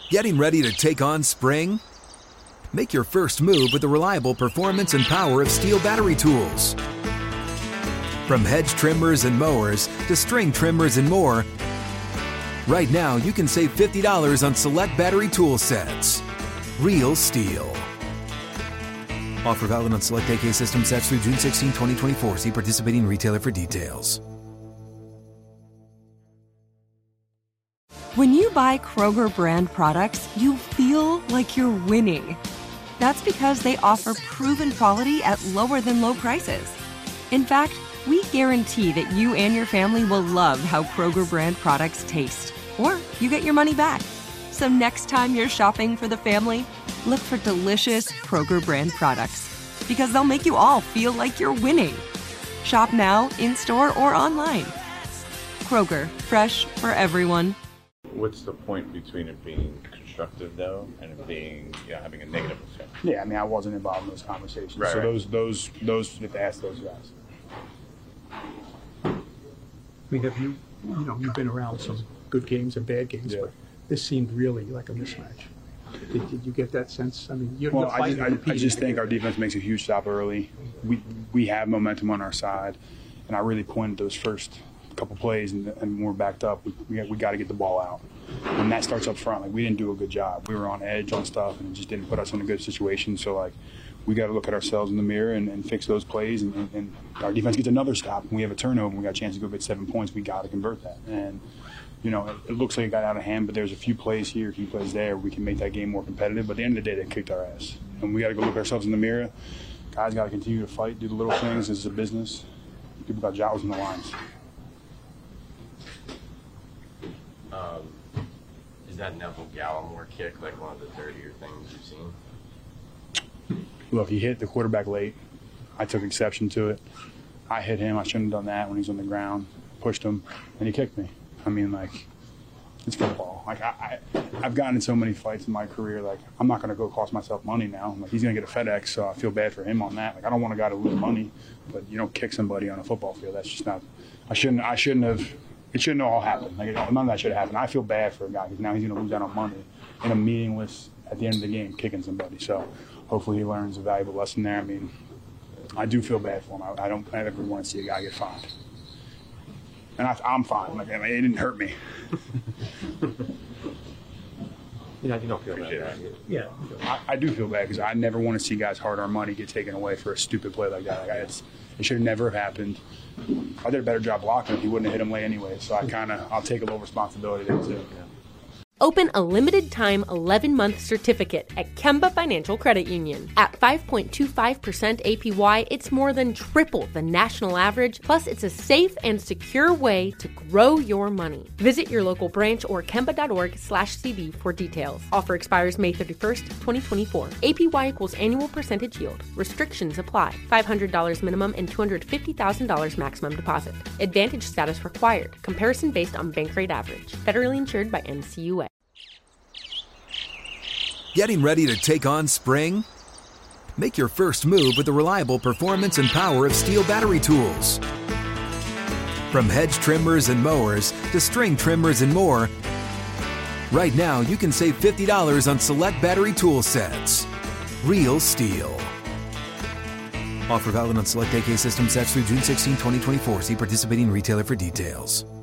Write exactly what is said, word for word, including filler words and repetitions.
Getting ready to take on spring? Make your first move with the reliable performance and power of Steel battery tools. From hedge trimmers and mowers to string trimmers and more, right now you can save fifty dollars on select battery tool sets. Real Steel. Offer valid on select A K system sets through June sixteenth, twenty twenty-four. See participating retailer for details. When you buy Kroger brand products, you feel like you're winning. That's because they offer proven quality at lower than low prices. In fact, we guarantee that you and your family will love how Kroger brand products taste, or you get your money back. So next time you're shopping for the family, look for delicious Kroger brand products, because they'll make you all feel like you're winning. Shop now, in-store, or online. Kroger, fresh for everyone. What's the point between it being constructive, though, and it being, you know, having a negative effect? Yeah, I mean, I wasn't involved in those conversations. Right, so right. those, those, those, you have to ask those guys. I mean, have you, you know, you've been around some good games and bad games, Yeah. but this seemed really like a mismatch. Did, did you get that sense? I mean, you're Well, you're I fighting just, to I, compete. I just think our defense makes a huge stop early. We we have momentum on our side, and I really pointed those first couple plays, and, and when we're backed up, we we got, we got to get the ball out, and that starts up front. Like, we didn't do a good job. We were on edge on stuff, and it just didn't put us in a good situation. So like, we got to look at ourselves in the mirror and, and fix those plays. And, and, and our defense gets another stop, and we have a turnover, and we got a chance to go get seven points. We got to convert that. And you know, it, it looks like it got out of hand, but there's a few plays here, a few plays there. We can make that game more competitive. But at the end of the day, they kicked our ass, and we got to go look ourselves in the mirror. Guys got to continue to fight, do the little things. This is a business. People got jobs in the lines. Um, is that Neville Gallimore kick like one of the dirtier things you've seen? Look, he hit the quarterback late. I took exception to it. I hit him. I shouldn't have done that when he's on the ground. Pushed him, and he kicked me. I mean, like, it's football. Like, I, I, I've gotten in so many fights in my career. Like, I'm not going to go cost myself money now. Like, he's going to get a FedEx, so I feel bad for him on that. Like, I don't want a guy to lose money, but you don't kick somebody on a football field. That's just not. I shouldn't. I shouldn't have. It shouldn't have all happened. Like, none of that should have happened. I feel bad for a guy because now he's going to lose out on money in a meaningless at the end of the game kicking somebody. So, hopefully, he learns a valuable lesson there. I mean, I do feel bad for him. I, I don't I ever want to see a guy get fined. And I, I'm fine. Like, I mean, it didn't hurt me. Yeah, you don't feel bad. Yeah. I, I do feel bad because I never want to see guys' hard-earned money get taken away for a stupid play like that. Like, it's, it should have never have happened. If I did a better job blocking him, he wouldn't have hit him late anyway. So I kind of, I'll take a little responsibility there too. Open a limited-time eleven-month certificate at Kemba Financial Credit Union. At five point two five percent A P Y, it's more than triple the national average, plus it's a safe and secure way to grow your money. Visit your local branch or kemba.org slash CD for details. Offer expires May thirty-first, twenty twenty-four. A P Y equals annual percentage yield. Restrictions apply. five hundred dollars minimum and two hundred fifty thousand dollars maximum deposit. Advantage status required. Comparison based on bank rate average. Federally insured by N C U A. Getting ready to take on spring? Make your first move with the reliable performance and power of Steel battery tools. From hedge trimmers and mowers to string trimmers and more, right now you can save fifty dollars on select battery tool sets. Real Steel. Offer valid on select A K system sets through June sixteenth, twenty twenty-four. See participating retailer for details.